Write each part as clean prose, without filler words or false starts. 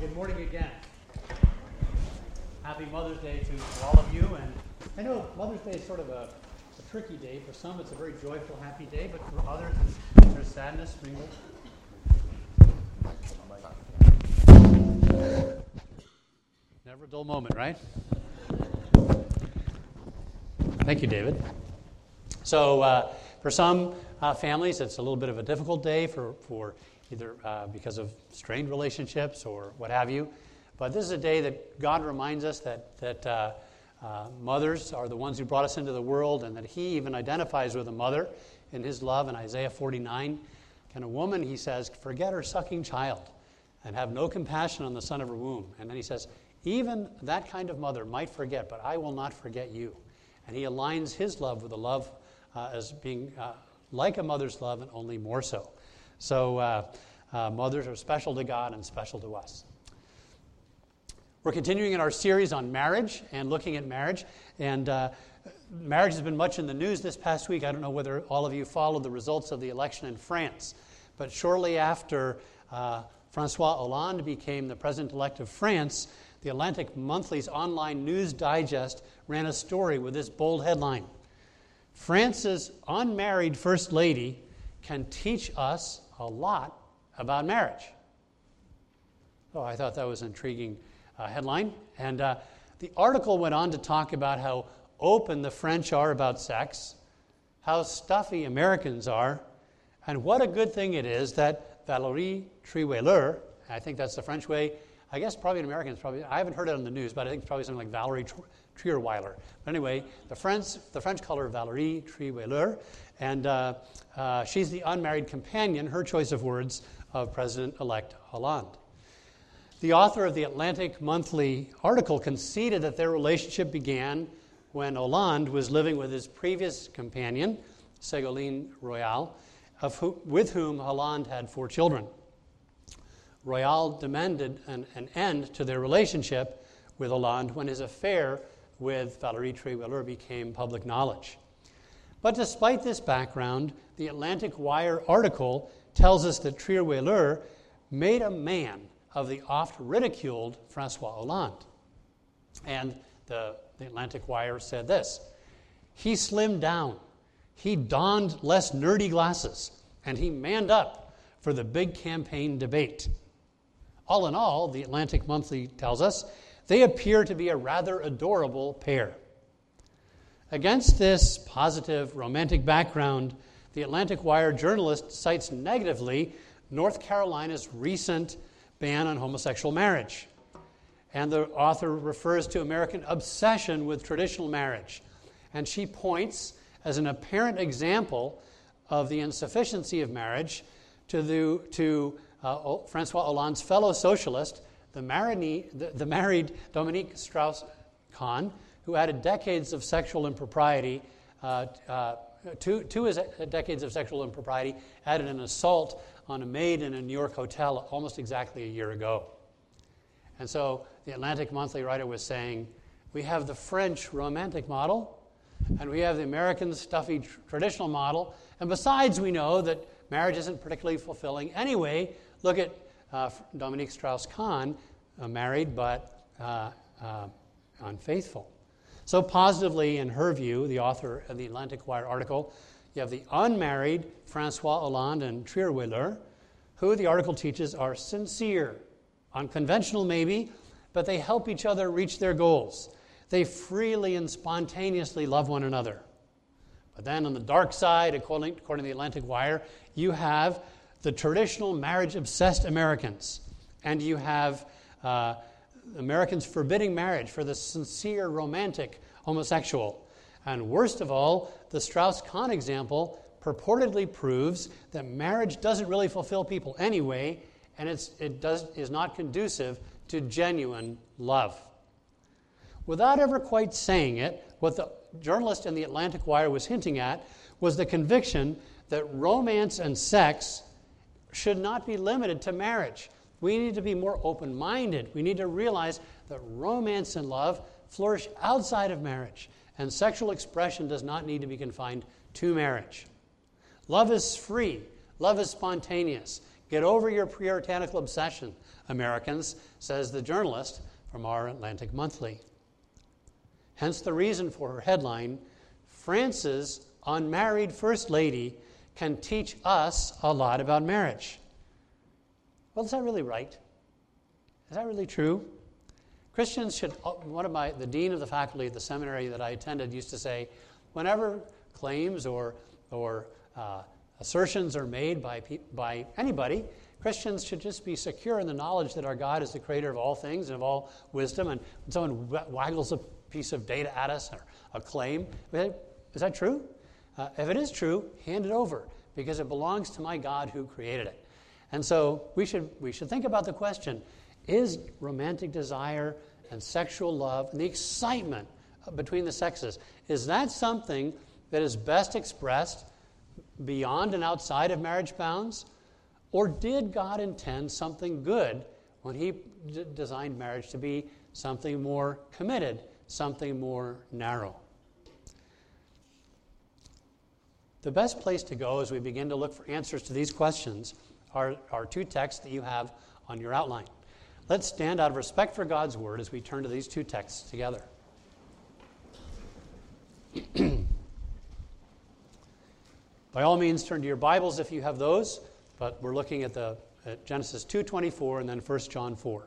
Good morning again. Happy Mother's Day to all of you. And I know Mother's Day is sort of a tricky day. For some, it's a very joyful, happy day, but for others, there's sadness mingled. Never a dull moment, right? Thank you, David. So for some families, it's a little bit of a difficult day for either because of strained relationships or what have you. But this is a day that God reminds us that mothers are the ones who brought us into the world, and that he even identifies with a mother in his love in Isaiah 49. Can a woman, he says, forget her sucking child and have no compassion on the son of her womb? And then he says, even that kind of mother might forget, but I will not forget you. And he aligns his love with the love as being like a mother's love and only more so. So mothers are special to God and special to us. We're continuing in our series on marriage and looking at marriage. And marriage has been much in the news this past week. I don't know whether all of you followed the results of the election in France. But shortly after François Hollande became the president-elect of France, the Atlantic Monthly's online news digest ran a story with this bold headline: France's unmarried First Lady can teach us a lot about marriage. Oh, I thought that was an intriguing headline. And the article went on to talk about how open the French are about sex, how stuffy Americans are, and what a good thing it is that Valérie Trierweiler, I think that's the French way, I guess probably in American, I haven't heard it on the news, but I think it's probably something like Valérie Trierweiler. But anyway, the French call her Valérie Trierweiler, and she's the unmarried companion, her choice of words, of President-elect Hollande. The author of the Atlantic Monthly article conceded that their relationship began when Hollande was living with his previous companion, Ségolène Royal, with whom Hollande had 4 children. Royal demanded an end to their relationship with Hollande when his affair with Valérie Trierweiler became public knowledge. But despite this background, the Atlantic Wire article tells us that Trierweiler made a man of the oft-ridiculed François Hollande. And the Atlantic Wire said this: he slimmed down, he donned less nerdy glasses, and he manned up for the big campaign debate. All in all, the Atlantic Monthly tells us, they appear to be a rather adorable pair. Against this positive, romantic background, the Atlantic Wire journalist cites negatively North Carolina's recent ban on homosexual marriage. And the author refers to American obsession with traditional marriage. And she points, as an apparent example of the insufficiency of marriage, to François Hollande's fellow socialist, the married Dominique Strauss-Kahn, who added decades of sexual impropriety to his decades of sexual impropriety, added an assault on a maid in a New York hotel almost exactly a year ago. And so the Atlantic Monthly writer was saying, we have the French romantic model, and we have the American stuffy traditional model, and besides we know that marriage isn't particularly fulfilling. Anyway, look at Dominique Strauss-Kahn, married but unfaithful. So positively, in her view, the author of the Atlantic Wire article, you have the unmarried François Hollande and Trierweiler, who the article teaches are sincere, unconventional maybe, but they help each other reach their goals. They freely and spontaneously love one another. But then on the dark side, according to the Atlantic Wire, you have the traditional marriage-obsessed Americans, and you have Americans forbidding marriage for the sincere, romantic homosexual. And worst of all, the Strauss-Kahn example purportedly proves that marriage doesn't really fulfill people anyway, and is not conducive to genuine love. Without ever quite saying it, what the journalist in the Atlantic Wire was hinting at was the conviction that romance and sex should not be limited to marriage. We need to be more open-minded. We need to realize that romance and love flourish outside of marriage, and sexual expression does not need to be confined to marriage. Love is free. Love is spontaneous. Get over your puritanical obsession, Americans, says the journalist from our Atlantic Monthly. Hence the reason for her headline, France's unmarried First Lady can teach us a lot about marriage. Well, is that really right? Is that really true? Christians should, the dean of the faculty at the seminary that I attended used to say, whenever claims or assertions are made by anybody, Christians should just be secure in the knowledge that our God is the creator of all things and of all wisdom. And when someone waggles a piece of data at us or a claim, is that true? If it is true, hand it over, because it belongs to my God who created it. And so we should think about the question, is romantic desire and sexual love and the excitement between the sexes, is that something that is best expressed beyond and outside of marriage bounds? Or did God intend something good when he designed marriage to be something more committed, something more narrow? The best place to go as we begin to look for answers to these questions are two texts that you have on your outline. Let's stand out of respect for God's word as we turn to these two texts together. By all means, turn to your Bibles if you have those, but we're looking at Genesis 2:24 and then 1 John 4.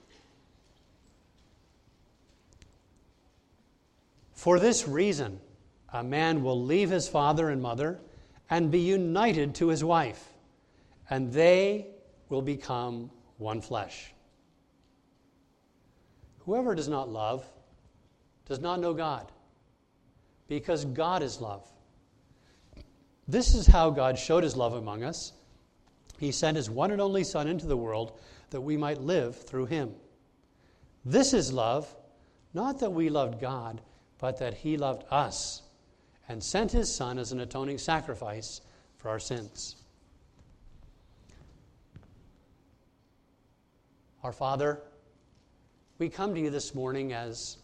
For this reason, a man will leave his father and mother and be united to his wife, and they will become one flesh. Whoever does not love does not know God, because God is love. This is how God showed his love among us. He sent his one and only Son into the world that we might live through him. This is love, not that we loved God, but that he loved us and sent his Son as an atoning sacrifice for our sins. Our Father, we come to you this morning as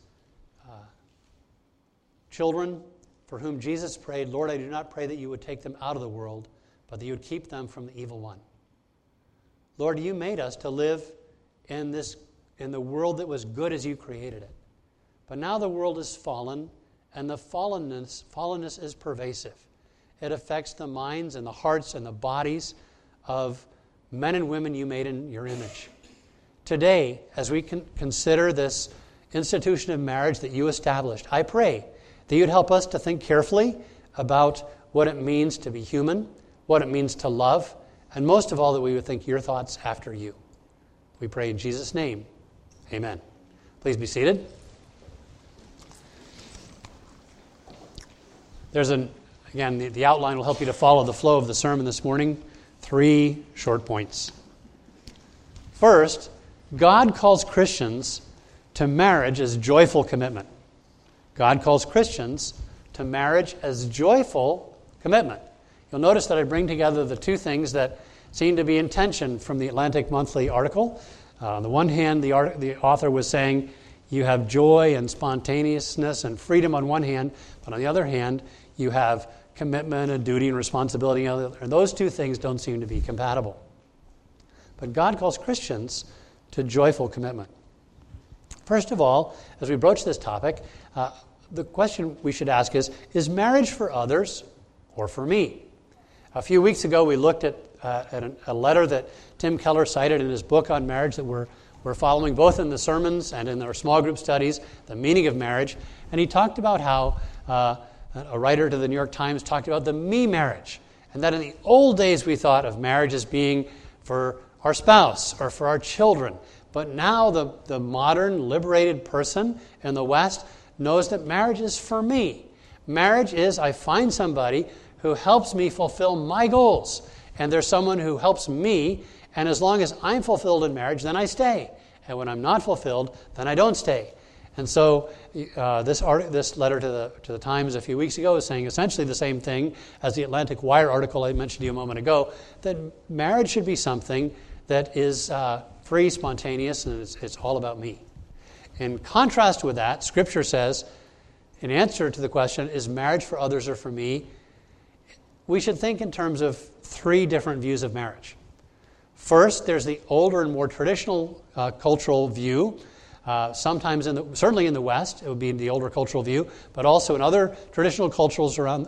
children for whom Jesus prayed, Lord, I do not pray that you would take them out of the world, but that you would keep them from the evil one. Lord, you made us to live in the world that was good as you created it. But now the world is fallen, and the fallenness is pervasive. It affects the minds and the hearts and the bodies of men and women you made in your image. Today, as we consider this institution of marriage that you established, I pray that you'd help us to think carefully about what it means to be human, what it means to love, and most of all, that we would think your thoughts after you. We pray in Jesus' name. Amen. Please be seated. The outline will help you to follow the flow of the sermon this morning. 3 short points. First, God calls Christians to marriage as joyful commitment. God calls Christians to marriage as joyful commitment. You'll notice that I bring together the two things that seem to be in tension from the Atlantic Monthly article. On the one hand, the author was saying you have joy and spontaneousness and freedom on one hand, but on the other hand, you have commitment and duty and responsibility, and those two things don't seem to be compatible. But God calls Christians to joyful commitment. First of all, as we broach this topic, the question we should ask is marriage for others or for me? A few weeks ago, we looked at a letter that Tim Keller cited in his book on marriage that we're following both in the sermons and in our small group studies, The Meaning of Marriage. And he talked about how a writer to the New York Times talked about the me marriage, and that in the old days we thought of marriage as being for our spouse or for our children. But now the modern, liberated person in the West knows that marriage is for me. Marriage is I find somebody who helps me fulfill my goals. And there's someone who helps me, and as long as I'm fulfilled in marriage, then I stay. And when I'm not fulfilled, then I don't stay. And so this letter to the Times a few weeks ago is saying essentially the same thing as the Atlantic Wire article I mentioned to you a moment ago, that marriage should be something that is free, spontaneous, and it's all about me. In contrast with that, Scripture says, in answer to the question, is marriage for others or for me? We should think in terms of 3 different views of marriage. First, there's the older and more traditional cultural view. Sometimes, certainly in the West, it would be the older cultural view, but also in other traditional cultures around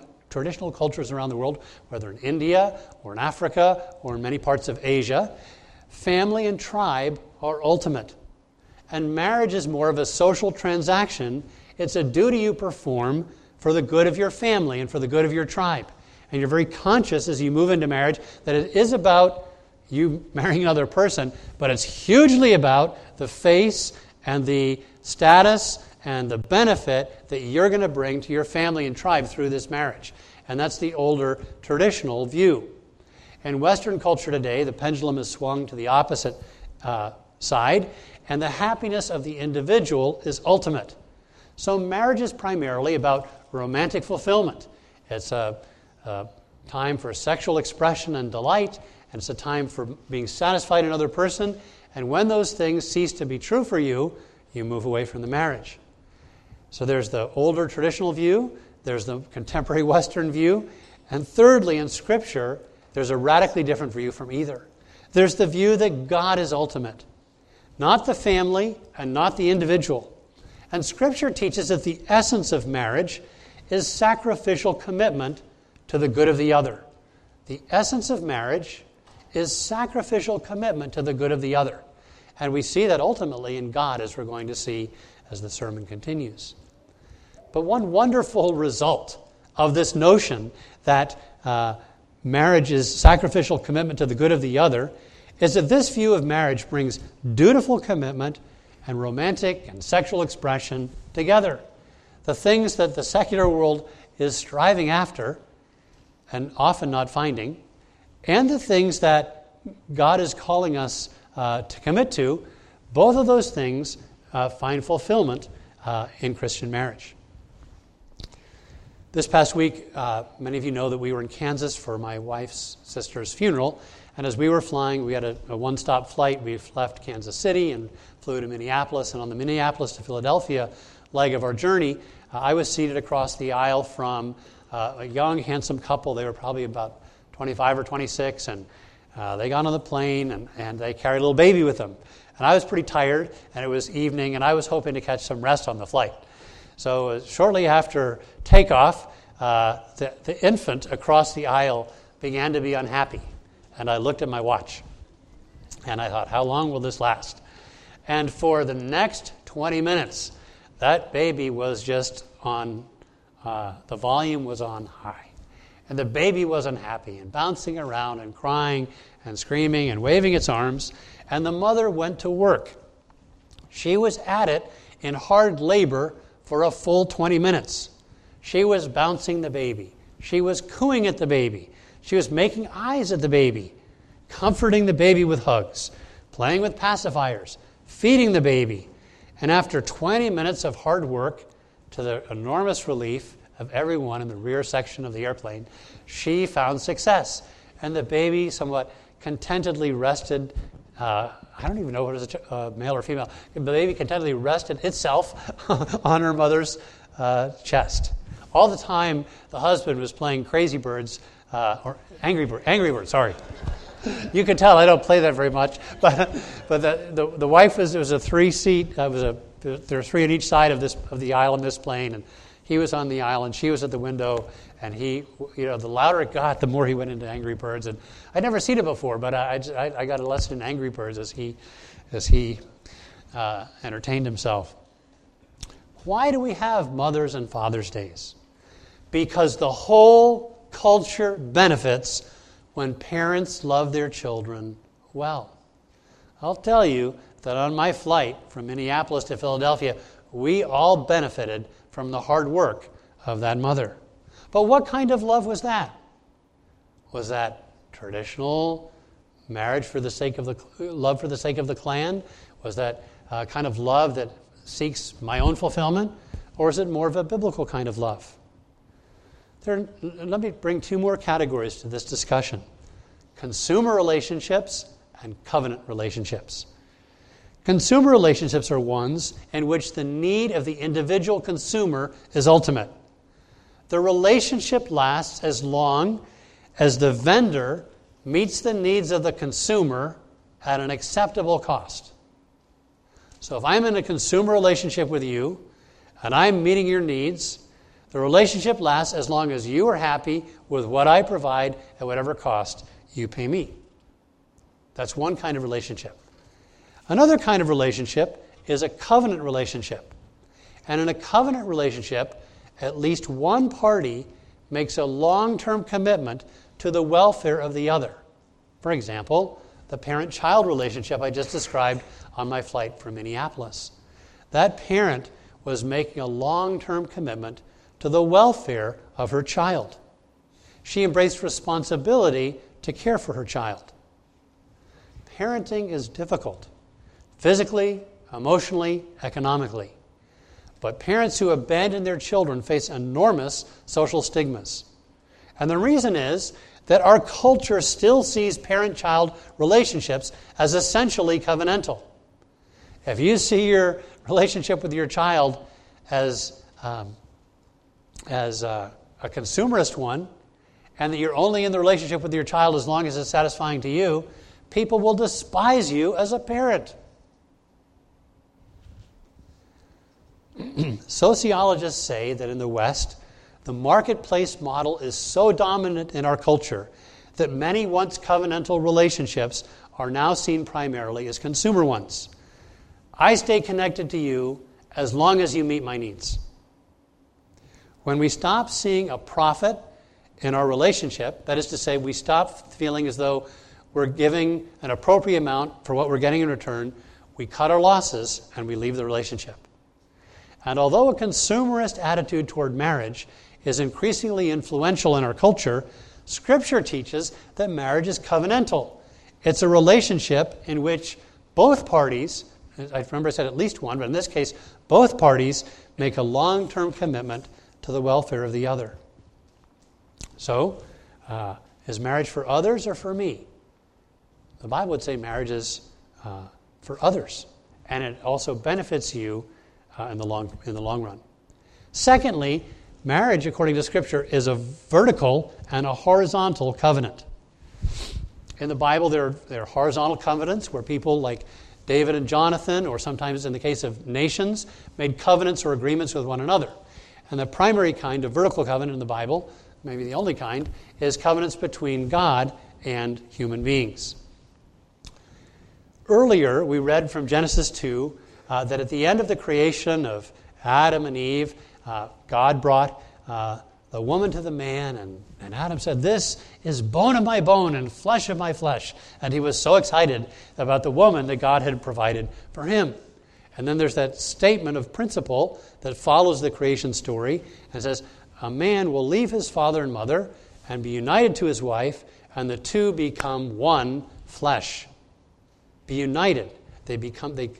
the world, whether in India or in Africa or in many parts of Asia, family and tribe are ultimate. And marriage is more of a social transaction. It's a duty you perform for the good of your family and for the good of your tribe. And you're very conscious as you move into marriage that it is about you marrying another person, but it's hugely about the face and the status and the benefit that you're going to bring to your family and tribe through this marriage. And that's the older traditional view. In Western culture today, the pendulum has swung to the opposite side, and the happiness of the individual is ultimate. So marriage is primarily about romantic fulfillment. It's a time for sexual expression and delight, and it's a time for being satisfied in another person. And when those things cease to be true for you, you move away from the marriage. So there's the older traditional view, there's the contemporary Western view, and thirdly, in Scripture, there's a radically different view from either. There's the view that God is ultimate, not the family and not the individual. And Scripture teaches that the essence of marriage is sacrificial commitment to the good of the other. The essence of marriage is sacrificial commitment to the good of the other. And we see that ultimately in God, as we're going to see as the sermon continues. But one wonderful result of this notion that marriage is sacrificial commitment to the good of the other is that this view of marriage brings dutiful commitment and romantic and sexual expression together. The things that the secular world is striving after and often not finding, and the things that God is calling us to commit to, both of those things find fulfillment in Christian marriage. This past week, many of you know that we were in Kansas for my wife's sister's funeral, and as we were flying, we had a one-stop flight. We left Kansas City and flew to Minneapolis, and on the Minneapolis to Philadelphia leg of our journey, I was seated across the aisle from a young, handsome couple. They were probably about 25 or 26, and they got on the plane, and they carried a little baby with them. And I was pretty tired, and it was evening, and I was hoping to catch some rest on the flight. So shortly after takeoff, the infant across the aisle began to be unhappy. And I looked at my watch, and I thought, how long will this last? And for the next 20 minutes, that baby was just on, the volume was on high. And the baby was unhappy and bouncing around and crying and screaming and waving its arms. And the mother went to work. She was at it in hard labor for a full 20 minutes. She was bouncing the baby. She was cooing at the baby. She was making eyes at the baby, comforting the baby with hugs, playing with pacifiers, feeding the baby. And after 20 minutes of hard work, to the enormous relief of everyone in the rear section of the airplane, she found success. And the baby somewhat contentedly rested, I don't even know if it was male or female, the baby contentedly rested itself on her mother's chest. All the time, the husband was playing Crazy Birds, or Angry Birds, sorry. You can tell I don't play that very much, but the wife was a 3-seat. There were 3 on each side of the aisle in this plane, and he was on the aisle and she was at the window. And he, the louder it got, the more he went into Angry Birds. And I'd never seen it before, but I got a lesson in Angry Birds as he entertained himself. Why do we have Mother's and Father's Days? Because the whole culture benefits when parents love their children well. I'll tell you that on my flight from Minneapolis to Philadelphia, we all benefited from the hard work of that mother. But what kind of love was that? Was that traditional marriage for the sake of love for the sake of the clan? Was that kind of love that seeks my own fulfillment? Or is it more of a biblical kind of love? Let me bring 2 more categories to this discussion: consumer relationships and covenant relationships. Consumer relationships are ones in which the need of the individual consumer is ultimate. The relationship lasts as long as the vendor meets the needs of the consumer at an acceptable cost. So if I'm in a consumer relationship with you and I'm meeting your needs, the relationship lasts as long as you are happy with what I provide at whatever cost you pay me. That's one kind of relationship. Another kind of relationship is a covenant relationship. And in a covenant relationship, at least one party makes a long-term commitment to the welfare of the other. For example, the parent-child relationship I just described on my flight from Minneapolis. That parent was making a long-term commitment to the welfare of her child. She embraced responsibility to care for her child. Parenting is difficult, physically, emotionally, economically. But parents who abandon their children face enormous social stigmas. And the reason is that our culture still sees parent-child relationships as essentially covenantal. If you see your relationship with your child as a consumerist one, and that you're only in the relationship with your child as long as it's satisfying to you, people will despise you as a parent. Sociologists say that in the West, the marketplace model is so dominant in our culture that many once covenantal relationships are now seen primarily as consumer ones. I stay connected to you as long as you meet my needs. When we stop seeing a profit in our relationship, that is to say, we stop feeling as though we're giving an appropriate amount for what we're getting in return, we cut our losses and we leave the relationship. And although a consumerist attitude toward marriage is increasingly influential in our culture, Scripture teaches that marriage is covenantal. It's a relationship in which both parties, I remember I said at least one, but in this case, both parties make a long-term commitment to the welfare of the other. So, is marriage for others or for me? The Bible would say marriage is for others, and it also benefits you in the long run. Secondly, marriage, according to Scripture, is a vertical and a horizontal covenant. In the Bible, there are horizontal covenants where people like David and Jonathan, or sometimes in the case of nations, made covenants or agreements with one another. And the primary kind of vertical covenant in the Bible, maybe the only kind, is covenants between God and human beings. Earlier, we read from Genesis 2 that at the end of the creation of Adam and Eve, God brought the woman to the man, and Adam said, "This is bone of my bone and flesh of my flesh." And he was so excited about the woman that God had provided for him. And then there's that statement of principle that follows the creation story and says, a man will leave his father and mother and be united to his wife, and the two become one flesh. Be united. The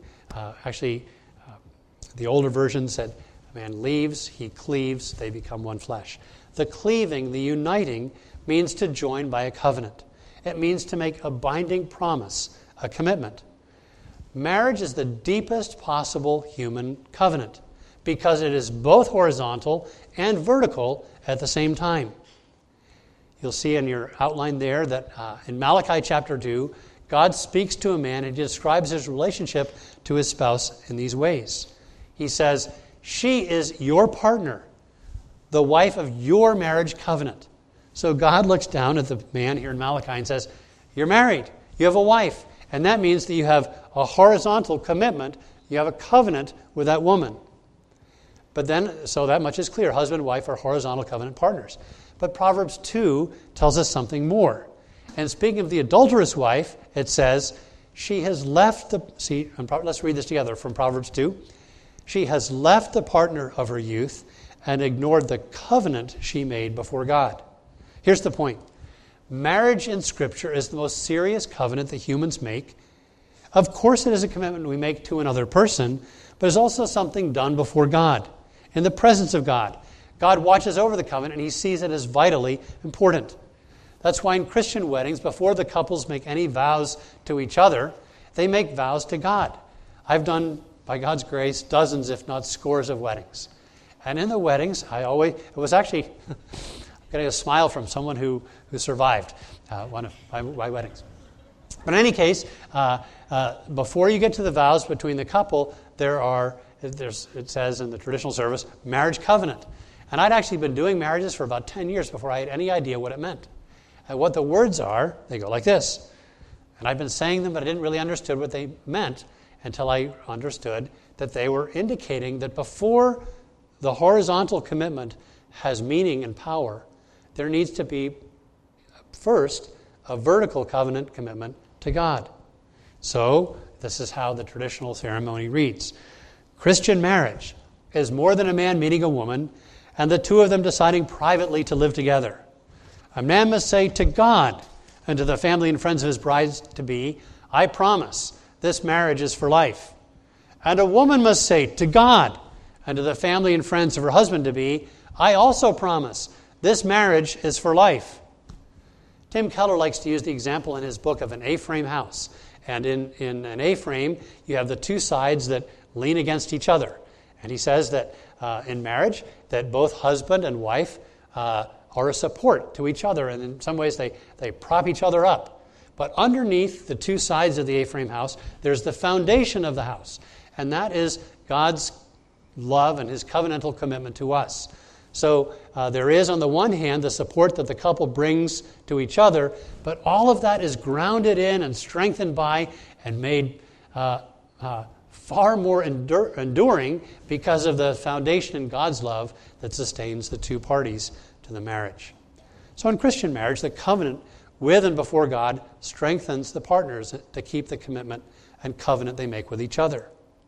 older version said, a man leaves, he cleaves, they become one flesh. The cleaving, the uniting, means to join by a covenant. It means to make a binding promise, a commitment. Marriage is the deepest possible human covenant because it is both horizontal and vertical at the same time. You'll see in your outline there that in Malachi chapter 2, God speaks to a man and he describes his relationship to his spouse in these ways. He says, "She is your partner, the wife of your marriage covenant." So God looks down at the man here in Malachi and says, "You're married, you have a wife, and that means that you have a horizontal commitment, you have a covenant with that woman." But then, so that much is clear, husband and wife are horizontal covenant partners. But Proverbs 2 tells us something more. And speaking of the adulterous wife, it says, she has left the... let's read this together from Proverbs 2. She has left the partner of her youth and ignored the covenant she made before God. Here's the point. Marriage in Scripture is the most serious covenant that humans make. Of course it is a commitment we make to another person, but it's also something done before God, in the presence of God. God watches over the covenant and he sees it as vitally important. That's why in Christian weddings, before the couples make any vows to each other, they make vows to God. I've done, by God's grace, dozens, if not scores of weddings. And in the weddings, it was actually, I'm getting a smile from someone who survived. one of my weddings. But in any case, before you get to the vows between the couple, it says in the traditional service, marriage covenant. And I'd actually been doing marriages for about 10 years before I had any idea what it meant. And what the words are, they go like this. And I've been saying them, but I didn't really understand what they meant until I understood that they were indicating that before the horizontal commitment has meaning and power, there needs to be first a vertical covenant commitment to God. So this is how the traditional ceremony reads. Christian marriage is more than a man meeting a woman and the two of them deciding privately to live together. A man must say to God and to the family and friends of his bride-to-be, I promise this marriage is for life. And a woman must say to God and to the family and friends of her husband-to-be, I also promise this marriage is for life. Tim Keller likes to use the example in his book of an A-frame house. And in an A-frame, you have the two sides that lean against each other. And he says that in marriage, that both husband and wife are a support to each other. And in some ways, they prop each other up. But underneath the two sides of the A-frame house, there's the foundation of the house. And that is God's love and his covenantal commitment to us. So there is, on the one hand, the support that the couple brings to each other, but all of that is grounded in and strengthened by and made far more enduring because of the foundation in God's love that sustains the two parties to the marriage. So in Christian marriage, the covenant with and before God strengthens the partners to keep the commitment and covenant they make with each other.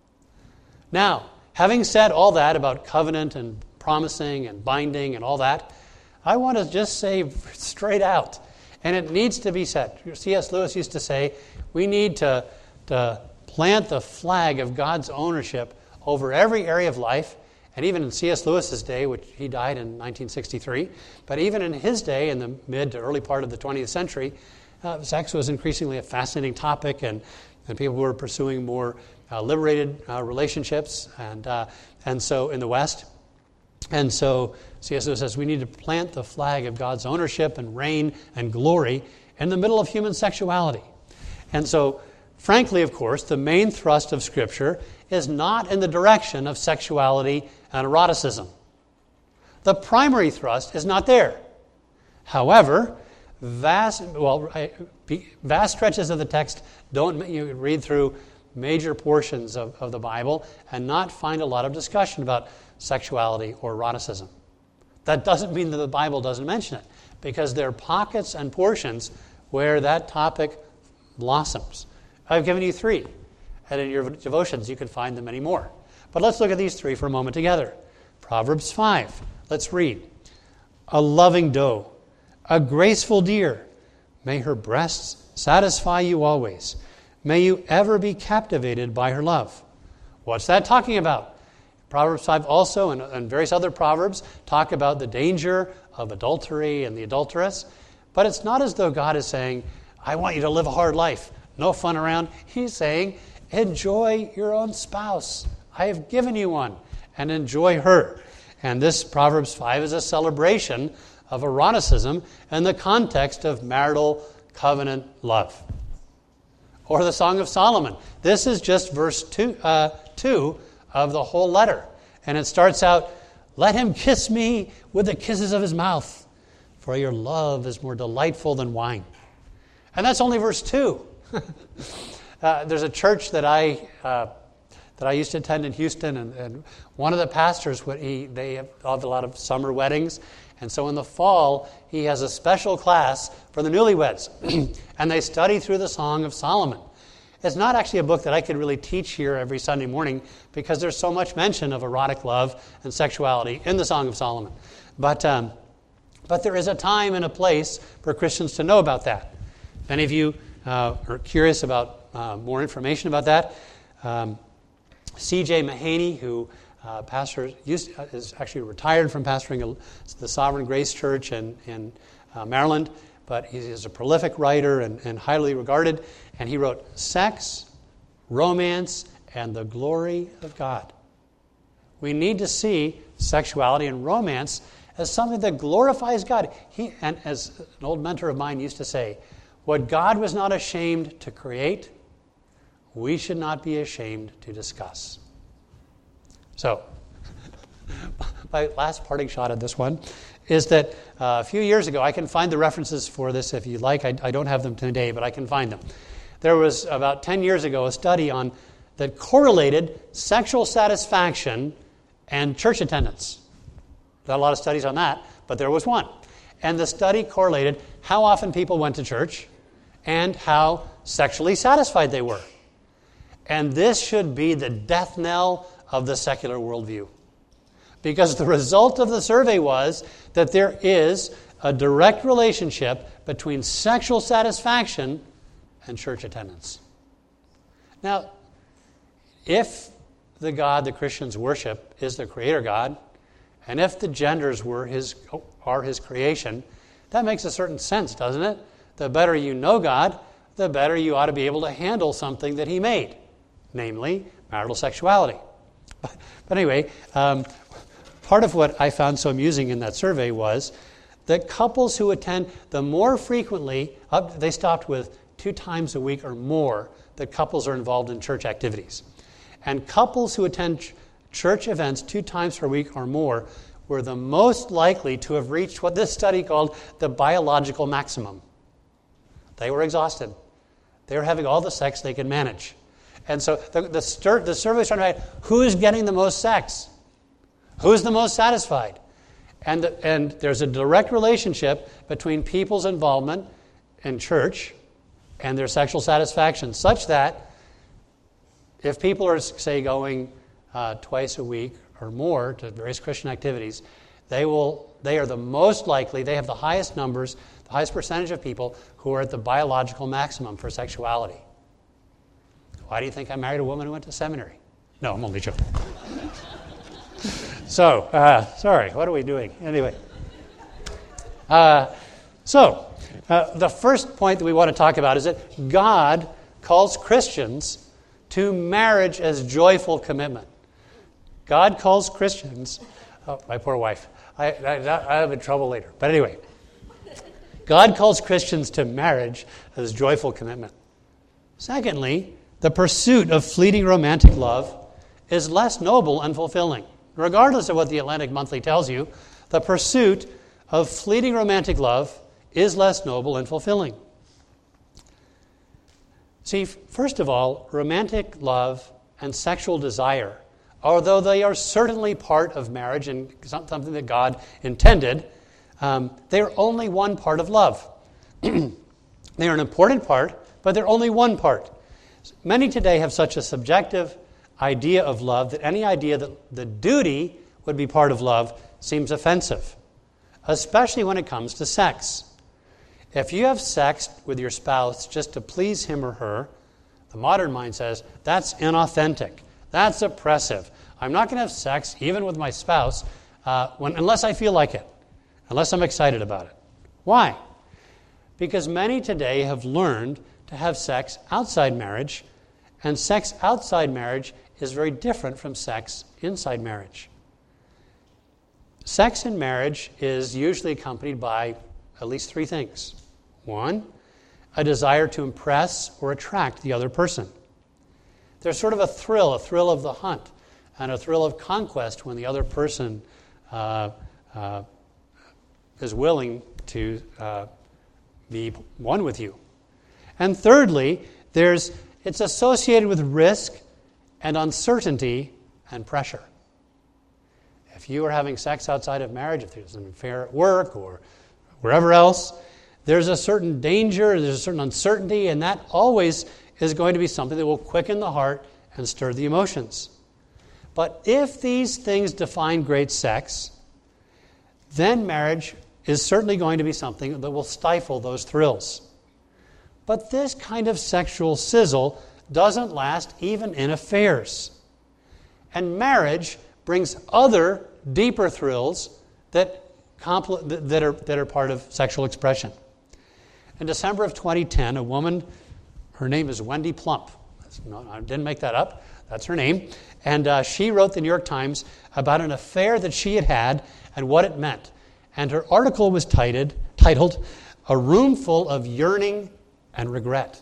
Now, having said all that about covenant and promising and binding and all that, I want to just say straight out, and it needs to be said. C.S. Lewis used to say, we need to plant the flag of God's ownership over every area of life. And even in C.S. Lewis's day, which he died in 1963, but even in his day, in the mid to early part of the 20th century, sex was increasingly a fascinating topic, and people were pursuing more liberated relationships, and so in the West. And so C.S. Lewis says we need to plant the flag of God's ownership and reign and glory in the middle of human sexuality. And so, frankly, of course, the main thrust of Scripture is not in the direction of sexuality and eroticism. The primary thrust is not there. However, vast stretches of the text you read through major portions of the Bible and not find a lot of discussion about sexuality or eroticism. That doesn't mean that the Bible doesn't mention it, because there are pockets and portions where that topic blossoms. I've given you 3, and in your devotions you can find them many more. But let's look at these 3 for a moment together. Proverbs 5. Let's read. A loving doe, a graceful deer, may her breasts satisfy you always. May you ever be captivated by her love. What's that talking about? Proverbs 5 also, and various other proverbs, talk about the danger of adultery and the adulteress. But it's not as though God is saying, I want you to live a hard life, no fun around. He's saying, enjoy your own spouse. I have given you one, and enjoy her. And this Proverbs 5 is a celebration of eroticism in the context of marital covenant love. Or the Song of Solomon. This is just verse 2 of the whole letter. And it starts out, let him kiss me with the kisses of his mouth, for your love is more delightful than wine. And that's only verse 2. There's a church that I used to attend in Houston, and one of the pastors, they have a lot of summer weddings, and so in the fall, he has a special class for the newlyweds, and they study through the Song of Solomon. It's not actually a book that I could really teach here every Sunday morning because there's so much mention of erotic love and sexuality in the Song of Solomon. But there is a time and a place for Christians to know about that. If any of you are curious about more information about that, C.J. Mahaney, who is actually retired from pastoring the Sovereign Grace Church in Maryland, but he is a prolific writer and highly regarded, and he wrote Sex, Romance, and the Glory of God. We need to see sexuality and romance as something that glorifies God. And as an old mentor of mine used to say, what God was not ashamed to create, we should not be ashamed to discuss. So, my last parting shot at this one is that a few years ago, I can find the references for this if you like. I don't have them today, but I can find them. There was, about 10 years ago, a study that correlated sexual satisfaction and church attendance. Got a lot of studies on that, but there was one. And the study correlated how often people went to church and how sexually satisfied they were. And this should be the death knell of the secular worldview. Because the result of the survey was that there is a direct relationship between sexual satisfaction and church attendance. Now, if the God the Christians worship is the Creator God, and if the genders are His creation, that makes a certain sense, doesn't it? The better you know God, the better you ought to be able to handle something that He made, namely marital sexuality. But anyway, part of what I found so amusing in that survey was that couples who attend the more frequently, they stopped with 2 times a week or more, that couples are involved in church activities. And couples who attend church events 2 times per week or more were the most likely to have reached what this study called the biological maximum. They were exhausted. They were having all the sex they could manage. And so the survey is trying to find who is getting the most sex? Who's the most satisfied? And there's a direct relationship between people's involvement in church and their sexual satisfaction, such that if people are, say, going twice a week or more to various Christian activities, they are the most likely, they have the highest numbers, the highest percentage of people who are at the biological maximum for sexuality. Why do you think I married a woman who went to seminary? No, I'm only joking. So, sorry, what are we doing? Anyway. The first point that we want to talk about is that God calls Christians to marriage as joyful commitment. God calls Christians, my poor wife, I'm in trouble later. But anyway, God calls Christians to marriage as joyful commitment. Secondly, the pursuit of fleeting romantic love is less noble and fulfilling. Regardless of what the Atlantic Monthly tells you, the pursuit of fleeting romantic love is less noble and fulfilling. See, first of all, romantic love and sexual desire, although they are certainly part of marriage and something that God intended, they are only one part of love. They are an important part, but they're only one part. Many today have such a subjective idea of love that any idea that the duty would be part of love seems offensive, especially when it comes to sex. If you have sex with your spouse just to please him or her, the modern mind says, that's inauthentic, that's oppressive. I'm not going to have sex, even with my spouse, unless I feel like it, unless I'm excited about it. Why? Because many today have learned to have sex outside marriage, and sex outside marriage is very different from sex inside marriage. Sex in marriage is usually accompanied by at least 3 things. 1, a desire to impress or attract the other person. There's sort of a thrill of the hunt, and a thrill of conquest when the other person is willing to be one with you. And thirdly, it's associated with risk and uncertainty and pressure. If you are having sex outside of marriage, if there's an affair at work or wherever else, there's a certain danger, there's a certain uncertainty, and that always is going to be something that will quicken the heart and stir the emotions. But if these things define great sex, then marriage is certainly going to be something that will stifle those thrills. But this kind of sexual sizzle doesn't last even in affairs. And marriage brings other deeper thrills that are part of sexual expression. In December of 2010, a woman, her name is Wendy Plump. No, I didn't make that up. That's her name. And she wrote the New York Times about an affair that she had and what it meant. and her article was titled A Room Full of Yearning and Regret.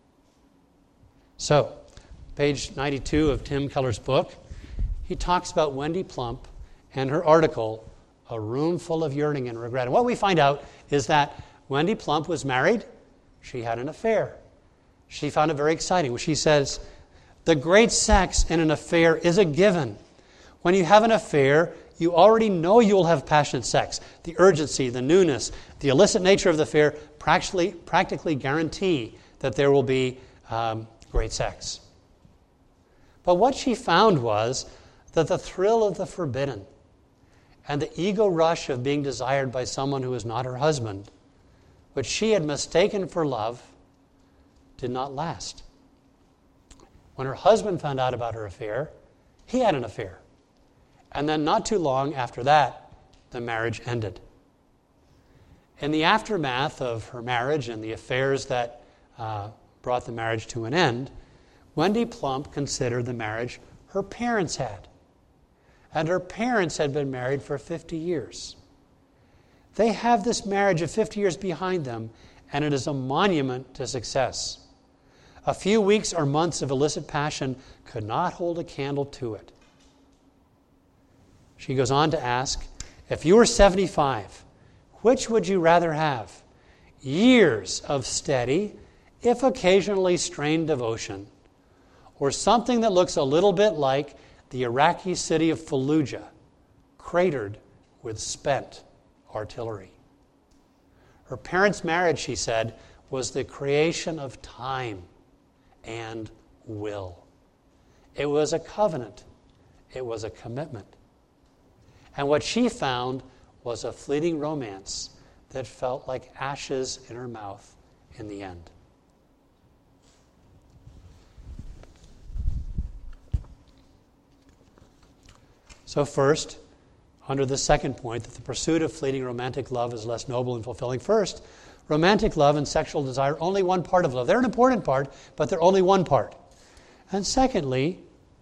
So, page 92 of Tim Keller's book, he talks about Wendy Plump and her article, A Room Full of Yearning and Regret. And what we find out is that Wendy Plump was married. She had an affair. She found it very exciting. She says, the great sex in an affair is a given. When you have an affair, you already know you will have passionate sex. The urgency, the newness, the illicit nature of the affair practically guarantee that there will be great sex. But what she found was that the thrill of the forbidden and the ego rush of being desired by someone who is not her husband, which she had mistaken for love, did not last. When her husband found out about her affair, he had an affair. And then not too long after that, the marriage ended. In the aftermath of her marriage and the affairs that brought the marriage to an end, Wendy Plump considered the marriage her parents had. And her parents had been married for 50 years. They have this marriage of 50 years behind them, and it is a monument to success. A few weeks or months of illicit passion could not hold a candle to it. She goes on to ask, if you were 75, which would you rather have? Years of steady, if occasionally strained devotion, or something that looks a little bit like the Iraqi city of Fallujah, cratered with spent artillery. Her parents' marriage, she said, was the creation of time and will. It was a covenant. It was a commitment. And what she found was a fleeting romance that felt like ashes in her mouth in the end. So first, under the second point, that the pursuit of fleeting romantic love is less noble and fulfilling. First, romantic love and sexual desire are only one part of love. They're an important part, but they're only one part. And secondly,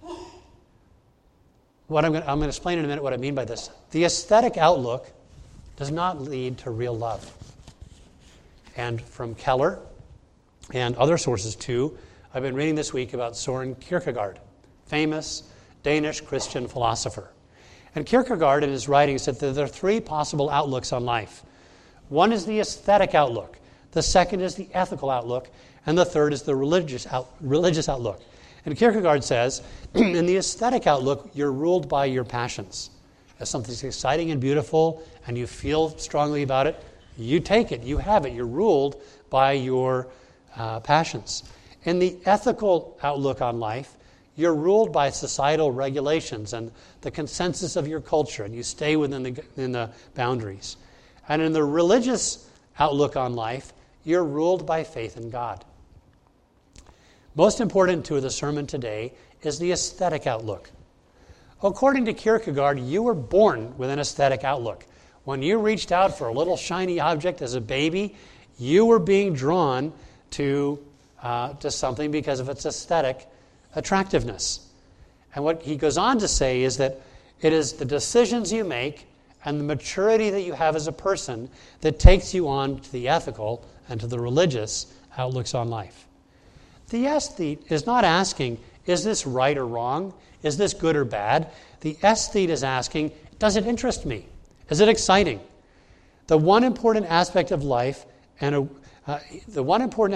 I'm going to explain in a minute what I mean by this. The aesthetic outlook does not lead to real love. And from Keller and other sources too, I've been reading this week about Søren Kierkegaard, famous Danish Christian philosopher. And Kierkegaard in his writings said that there are three possible outlooks on life. One is the aesthetic outlook, the second is the ethical outlook, and the third is the religious outlook. And Kierkegaard says, in the aesthetic outlook, you're ruled by your passions. If something's exciting and beautiful and you feel strongly about it, you take it, you have it, you're ruled by your passions. In the ethical outlook on life, you're ruled by societal regulations and the consensus of your culture, and you stay within the boundaries. And in the religious outlook on life, you're ruled by faith in God. Most important to the sermon today is the aesthetic outlook. According to Kierkegaard, you were born with an aesthetic outlook. When you reached out for a little shiny object as a baby, you were being drawn to something because of its aesthetic attractiveness. And what he goes on to say is that it is the decisions you make and the maturity that you have as a person that takes you on to the ethical and to the religious outlooks on life. The aesthete is not asking, is this right or wrong? Is this good or bad? The aesthete is asking, does it interest me? Is it exciting? The one important aspect of life in a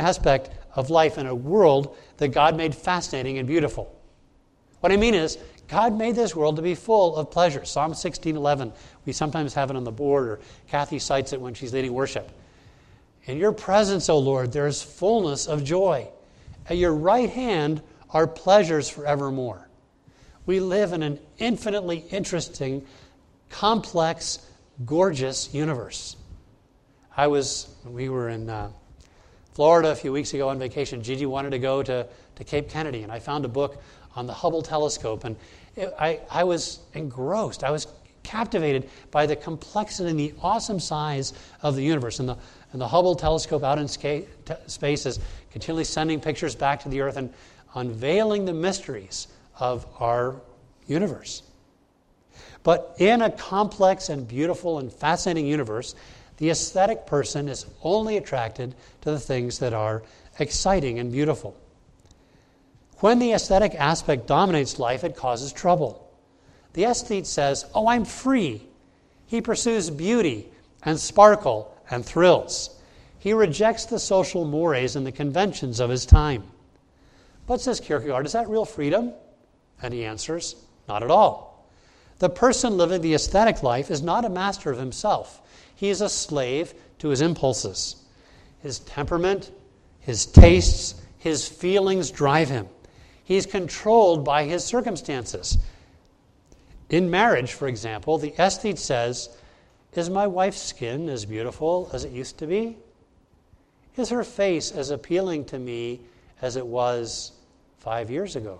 world that God made fascinating and beautiful. What I mean is, God made this world to be full of pleasure. Psalm 16:11, we sometimes have it on the board, or Kathy cites it when she's leading worship. In your presence, O Lord, there is fullness of joy. At your right hand are pleasures forevermore. We live in an infinitely interesting, complex, gorgeous universe. When we were in Florida a few weeks ago on vacation, Gigi wanted to go to Cape Kennedy, and I found a book on the Hubble telescope, and I was engrossed. I was captivated by the complexity and the awesome size of the universe. And the Hubble telescope out in space is continually sending pictures back to the Earth and unveiling the mysteries of our universe. But in a complex and beautiful and fascinating universe, the aesthetic person is only attracted to the things that are exciting and beautiful. When the aesthetic aspect dominates life, it causes trouble. The aesthete says, "Oh, I'm free." He pursues beauty and sparkle and thrills. He rejects the social mores and the conventions of his time. But, says Kierkegaard, is that real freedom? And he answers, not at all. The person living the aesthetic life is not a master of himself. He is a slave to his impulses. His temperament, his tastes, his feelings drive him. He's controlled by his circumstances. In marriage, for example, the aesthete says, is my wife's skin as beautiful as it used to be? Is her face as appealing to me as it was 5 years ago?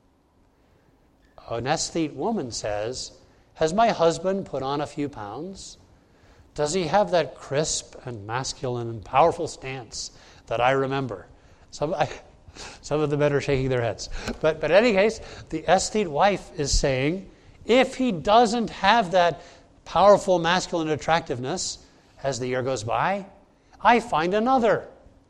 An aesthete woman says, has my husband put on a few pounds? Does he have that crisp and masculine and powerful stance that I remember? Some of the men are shaking their heads. But in any case, the aesthete wife is saying, if he doesn't have that powerful masculine attractiveness as the year goes by, I find another.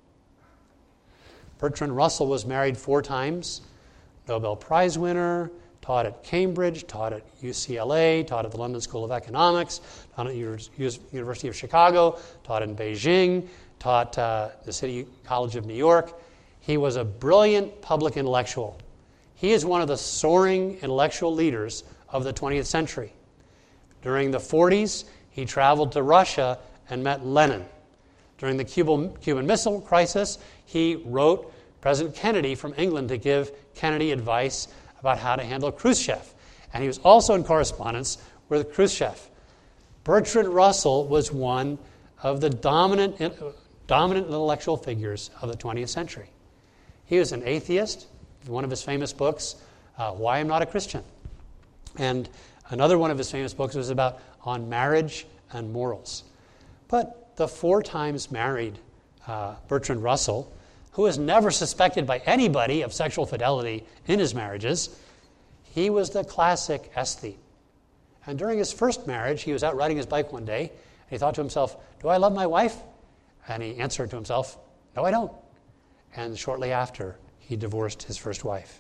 Bertrand Russell was married 4 times, Nobel Prize winner, taught at Cambridge, taught at UCLA, taught at the London School of Economics, taught at the University of Chicago, taught in Beijing, taught the City College of New York. He was a brilliant public intellectual. He is one of the soaring intellectual leaders of the 20th century. During the 40s, he traveled to Russia and met Lenin. During the Cuban Missile Crisis, he wrote President Kennedy from England to give Kennedy advice about how to handle Khrushchev. And he was also in correspondence with Khrushchev. Bertrand Russell was one of the dominant intellectual figures of the 20th century. He was an atheist. One of his famous books, Why I'm Not a Christian. And another one of his famous books was about on marriage and morals. But the 4 times married Bertrand Russell, who was never suspected by anybody of sexual fidelity in his marriages, he was the classic aesthete. And during his first marriage, he was out riding his bike one day, and he thought to himself, do I love my wife? And he answered to himself, no, I don't. And shortly after, he divorced his first wife.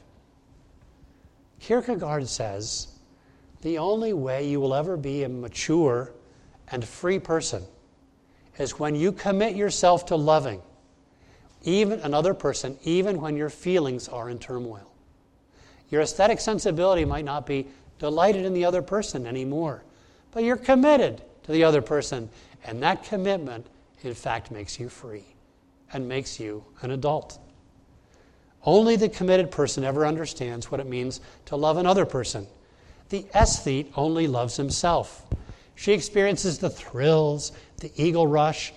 Kierkegaard says, the only way you will ever be a mature and free person is when you commit yourself to loving even another person, even when your feelings are in turmoil. Your aesthetic sensibility might not be delighted in the other person anymore, but you're committed to the other person, and that commitment, in fact, makes you free and makes you an adult. Only the committed person ever understands what it means to love another person. The aesthete only loves himself. She experiences the thrills, the ego rush,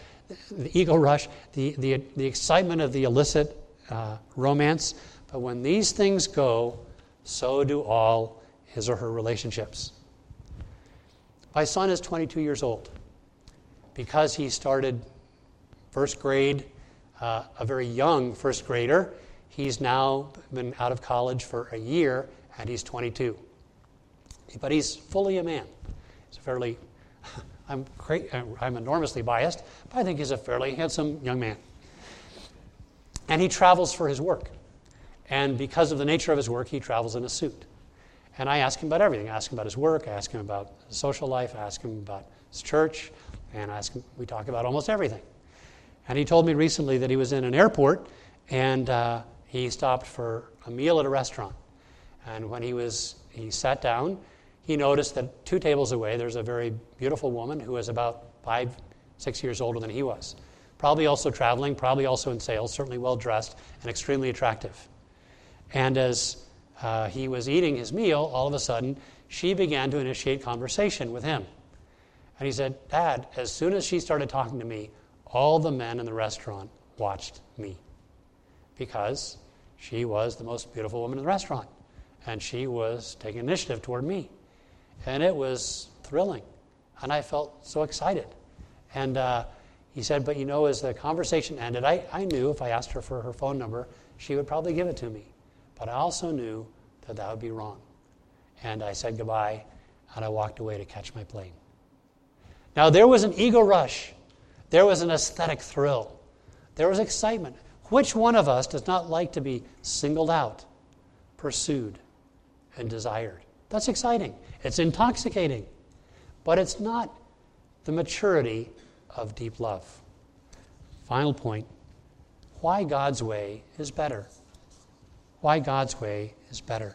the excitement of the illicit romance. But when these things go, so do all his or her relationships. My son is 22 years old. Because he started first grade, a very young first grader, he's now been out of college for a year, and he's 22. But he's fully a man. He's a fairly... I'm enormously biased, but I think he's a fairly handsome young man. And he travels for his work. And because of the nature of his work, he travels in a suit. And I ask him about everything. I ask him about his work. I ask him about his social life. I ask him about his church. And we talk about almost everything. And he told me recently that he was in an airport, and he stopped for a meal at a restaurant. And when he sat down, he noticed that 2 tables away, there's a very beautiful woman who was about 5, 6 years older than he was. Probably also traveling, probably also in sales, certainly well-dressed and extremely attractive. And as he was eating his meal, all of a sudden, she began to initiate conversation with him. And he said, Dad, as soon as she started talking to me, all the men in the restaurant watched me. Because she was the most beautiful woman in the restaurant. And she was taking initiative toward me. And it was thrilling. And I felt so excited. And he said, but as the conversation ended, I knew if I asked her for her phone number, she would probably give it to me. But I also knew that would be wrong. And I said goodbye, and I walked away to catch my plane. Now, there was an ego rush. There was an aesthetic thrill. There was excitement. Which one of us does not like to be singled out, pursued, and desired? That's exciting. It's intoxicating. But it's not the maturity of deep love. Final point. Why God's way is better. Why God's way is better.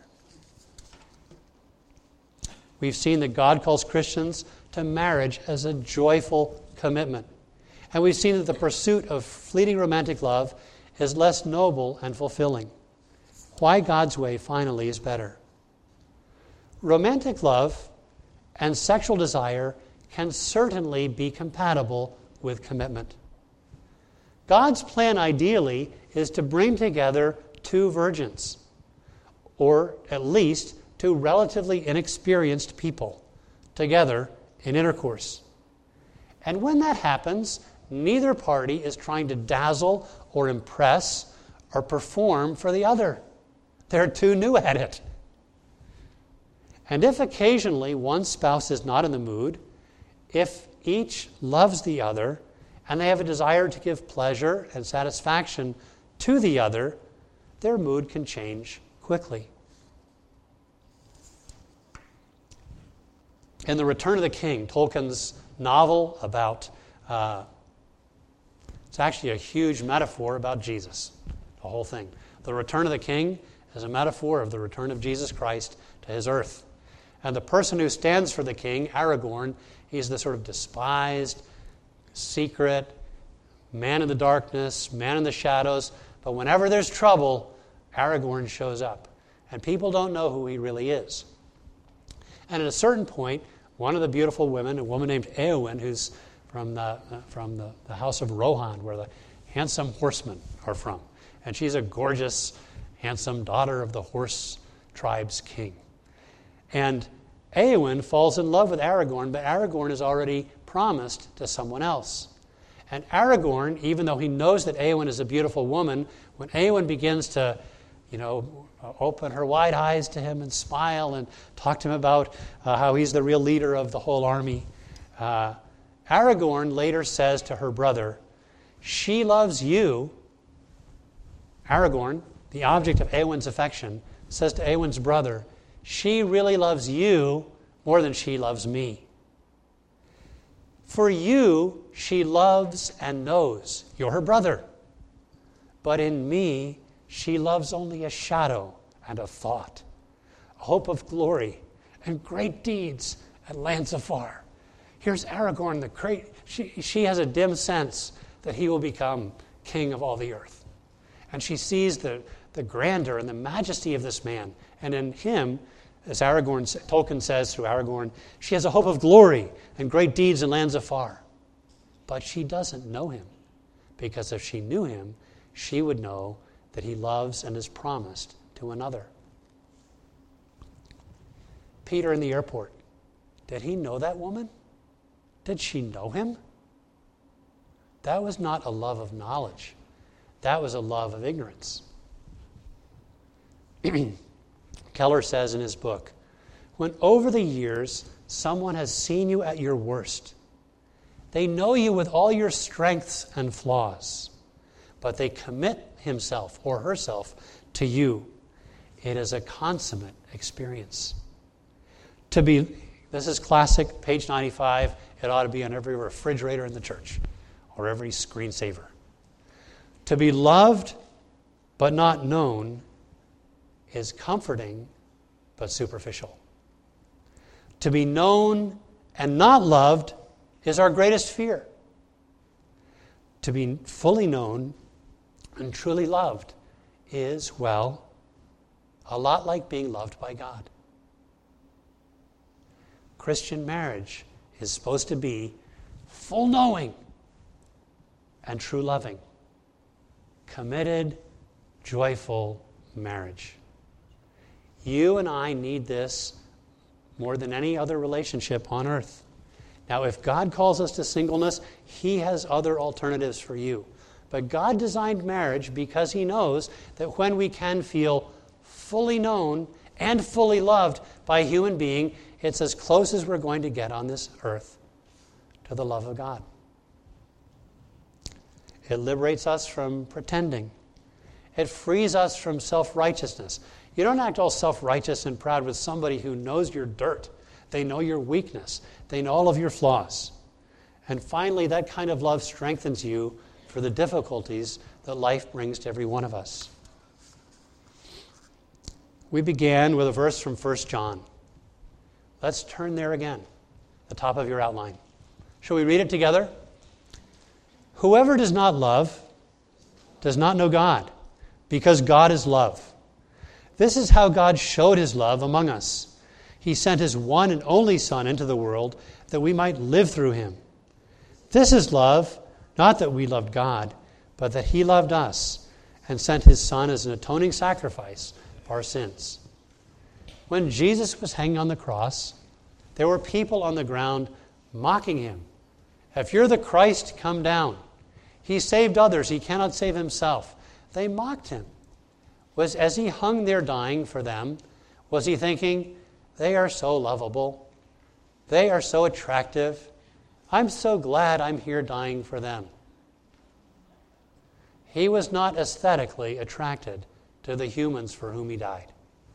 We've seen that God calls Christians to marriage as a joyful commitment. And we've seen that the pursuit of fleeting romantic love is less noble and fulfilling. Why God's way, finally, is better. Romantic love and sexual desire can certainly be compatible with commitment. God's plan, ideally, is to bring together two virgins, or at least two relatively inexperienced people, together in intercourse. And when that happens, neither party is trying to dazzle or impress or perform for the other. They're too new at it. And if occasionally one spouse is not in the mood, if each loves the other and they have a desire to give pleasure and satisfaction to the other, their mood can change quickly. In The Return of the King, Tolkien's novel about, it's actually a huge metaphor about Jesus, the whole thing. The Return of the King is a metaphor of the return of Jesus Christ to his earth. And the person who stands for the king, Aragorn, he's the sort of despised, secret, man in the darkness, man in the shadows. But whenever there's trouble, Aragorn shows up. And people don't know who he really is. And at a certain point, one of the beautiful women, a woman named Éowyn, who's from the house of Rohan, where the handsome horsemen are from. And she's a gorgeous, handsome daughter of the horse tribe's king. And Éowyn falls in love with Aragorn, but Aragorn is already promised to someone else. And Aragorn, even though he knows that Éowyn is a beautiful woman, when Éowyn begins to, open her wide eyes to him and smile and talk to him about how he's the real leader of the whole army, Aragorn later says to her brother, "She loves you." Aragorn, the object of Éowyn's affection, says to Éowyn's brother, "She really loves you more than she loves me. For you, she loves and knows. You're her brother. But in me, she loves only a shadow and a thought, a hope of glory and great deeds at lands afar." Here's Aragorn, the great. She has a dim sense that he will become king of all the earth. And she sees the grandeur and the majesty of this man. And in him, as Tolkien says through Aragorn, she has a hope of glory and great deeds in lands afar. But she doesn't know him, because if she knew him, she would know that he loves and is promised to another. Peter in the airport, did he know that woman? Did she know him? That was not a love of knowledge. That was a love of ignorance. Keller says in his book, when over the years someone has seen you at your worst, they know you with all your strengths and flaws, but they commit himself or herself to you. It is a consummate experience. This is classic, page 95. It ought to be on every refrigerator in the church or every screensaver. To be loved but not known is comforting but superficial. To be known and not loved is our greatest fear. To be fully known and truly loved is, well, a lot like being loved by God. Christian marriage is supposed to be full knowing and true loving. Committed, joyful marriage. You and I need this more than any other relationship on earth. Now, if God calls us to singleness, He has other alternatives for you. But God designed marriage because He knows that when we can feel fully known and fully loved by a human being, It's as close as we're going to get on this earth to the love of God. It liberates us from pretending. It frees us from self-righteousness. You don't act all self-righteous and proud with somebody who knows your dirt. They know your weakness. They know all of your flaws. And finally, that kind of love strengthens you for the difficulties that life brings to every one of us. We began with a verse from 1 John. Let's turn there again, the top of your outline. Shall we read it together? Whoever does not love does not know God, because God is love. This is how God showed his love among us. He sent his one and only Son into the world that we might live through him. This is love, not that we loved God, but that he loved us and sent his Son as an atoning sacrifice for our sins. When Jesus was hanging on the cross, there were people on the ground mocking him. If you're the Christ, come down. He saved others. He cannot save himself. They mocked him. As he hung there dying for them, was he thinking, they are so lovable. They are so attractive. I'm so glad I'm here dying for them. He was not aesthetically attracted to the humans for whom he died.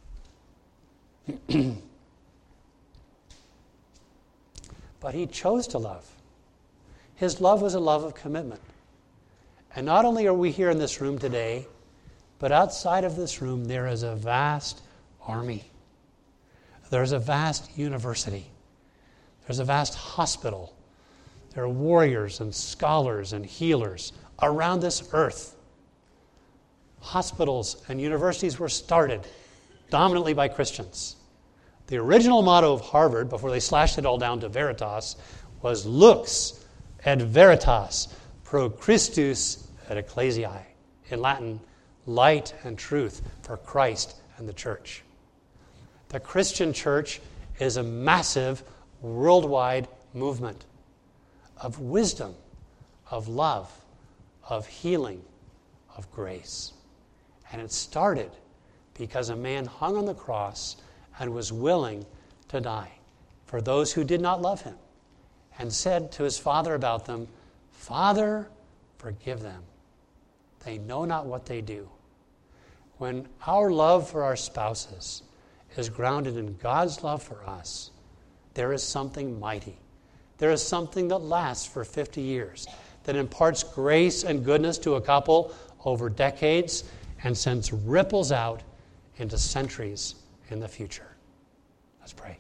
But he chose to love. His love was a love of commitment. And not only are we here in this room today, but outside of this room there is a vast army. There's a vast university. There's a vast hospital. There are warriors and scholars and healers around this earth. Hospitals and universities were started dominantly by Christians. The original motto of Harvard, before they slashed it all down to Veritas, was Lux et Veritas, pro Christus et Ecclesiae. In Latin, light and truth for Christ and the church. The Christian church is a massive worldwide movement of wisdom, of love, of healing, of grace. And it started because a man hung on the cross and was willing to die for those who did not love him, and said to his Father about them, Father, forgive them. They know not what they do. When our love for our spouses is grounded in God's love for us, there is something mighty. There is something that lasts for 50 years, that imparts grace and goodness to a couple over decades and sends ripples out into centuries in the future. Let's pray.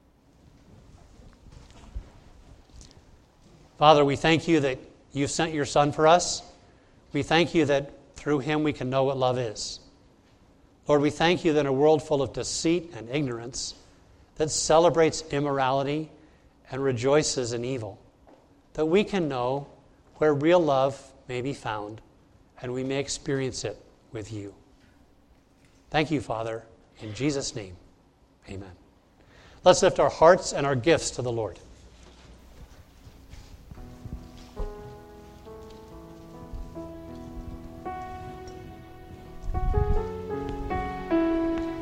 Father, we thank you that you've sent your Son for us. We thank you that through him we can know what love is. Lord, we thank you that in a world full of deceit and ignorance that celebrates immorality and rejoices in evil, that we can know where real love may be found and we may experience it with you. Thank you, Father. In Jesus' name, amen. Let's lift our hearts and our gifts to the Lord.